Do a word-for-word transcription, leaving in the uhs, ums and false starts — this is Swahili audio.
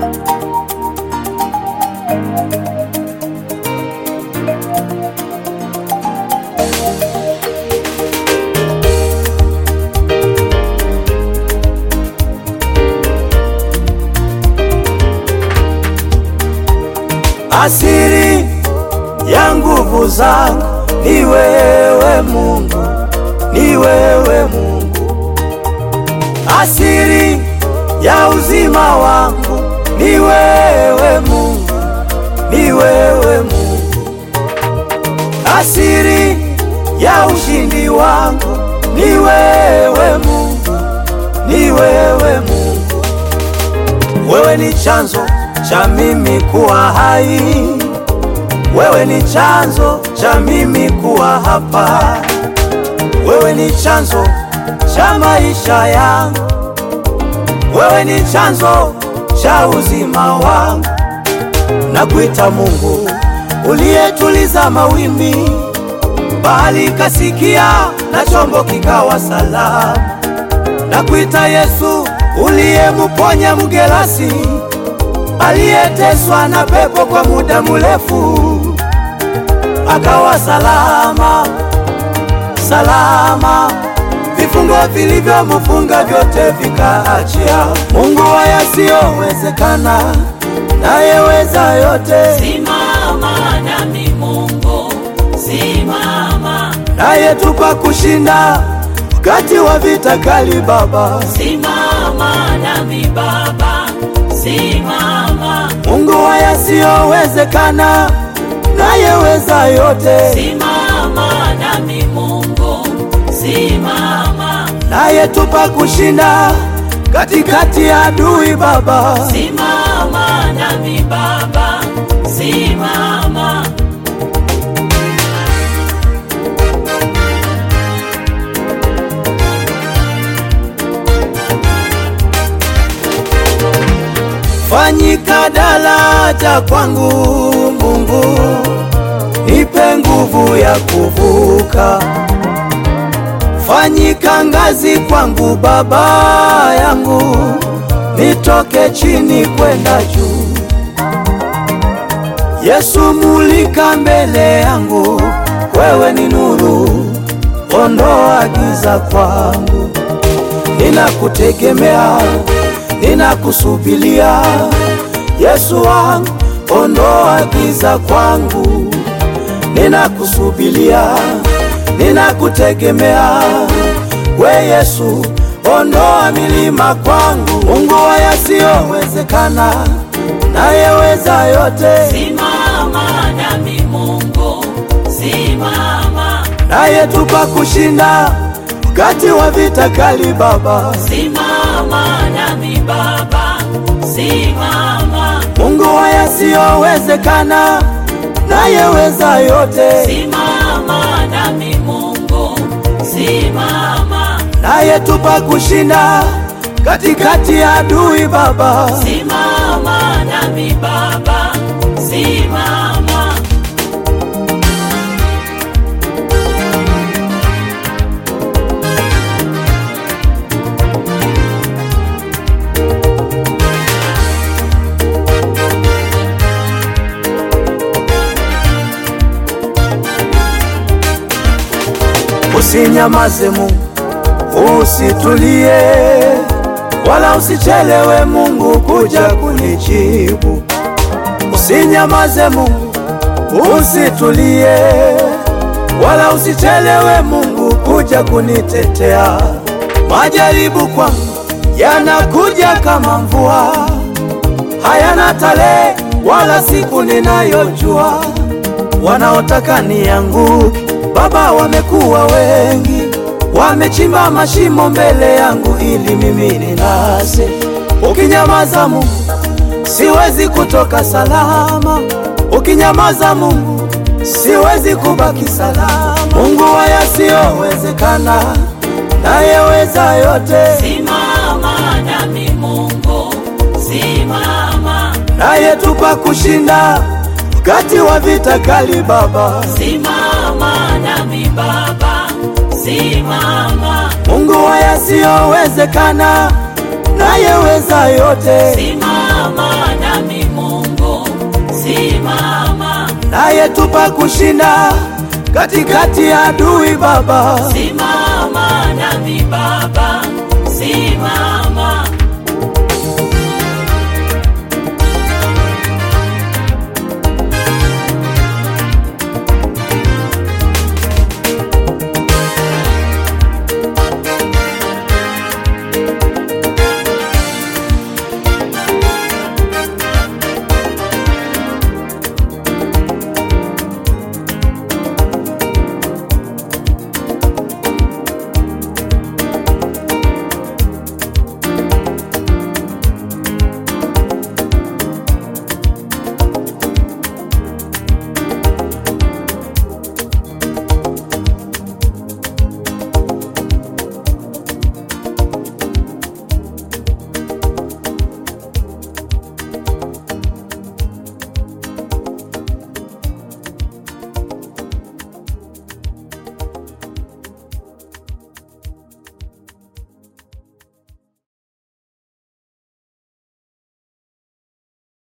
Asiri ya nguvu zangu ni wewe Mungu, ni wewe Mungu. Asiri ya uzima wangu ni wewe Mungu, ni wewe Mungu. Asiri ya ushindi wangu ni wewe Mungu, ni wewe Mungu. Wewe ni chanzo cha mimi kuwa hai, wewe ni chanzo cha mimi kuwa hapa, wewe ni chanzo cha maisha yangu, wewe ni chanzo cha uzima wangu. Nakuita Mungu uliyetuliza mawimbi, bahari kasikia na chombo kikawa salama. Nakuita Yesu uliyemponya mgerasi aliyeteswa na pepo kwa muda mrefu, akawa salama, salama. Vifungo vilivyomfunga vyote vikaachia. Mungu wa yasiyowezekana, nayeweza yote. Simama nami Mungu, simama. Nayetupa kushinda wakati wa vita kali Baba. Simama nami Baba, simama. Mungu wa yasiyowezekana, nayeweza yote. Simama nami Mungu, simama. Nayetupa kushinda katikati ya adui Baba. Simama nami Baba, simama. Fanyika daraja kwangu Mungu, nipe nguvu ya kuvuka. Fanyika ngazi kwangu Baba yangu, nitoke chini kwenda juu. Yesu mulika mbele yangu, wewe ni nuru, ondoa giza kwangu. Ninakutegemea, ninakusubiria Yesu wangu, ondoa giza kwangu. Ninakusubiria, ninakutegemea we Yesu, ondoa milima kwangu. Mungu wa yasiyowezekana, nayeweza yote. Simama nami Mungu, simama. Nayetupa kushinda wakati wa vita kali Baba. Simama nami Baba, simama. Mungu wa yasiyowezekana, nayeweza yote. Simama nami Mungu, simama. Nayetupa kushinda katikati ya adui Baba. Simama nami Baba, simama. Usinyamaze Mungu, usitulie, wala usichelewe Mungu kuja kunijibu. Usinyamaze Mungu, usitulie, wala usichelewe Mungu kuja kunitetea. Majaribu kwangu yanakuja kama mvua, hayana tarehe wala siku ninayojua. Wanaotaka nianguke Baba wamekuwa wengi, wamechimba mashimo mbele yangu ili mimi ninase. Ukinyamaza Mungu, siwezi kutoka salama. Ukinyamaza Mungu, siwezi kubaki salama. Mungu wa yasiyowezekana, nayeweza yote. Simama nami Mungu, simama. Nayetupa kushinda wakati wa vita kali Baba. Simama nami Baba, simama. Mungu wa yasiyowezekana, nayeweza yote. Simama anayetupa kushinda katikati ya adui Baba. Simama nami Baba, simama.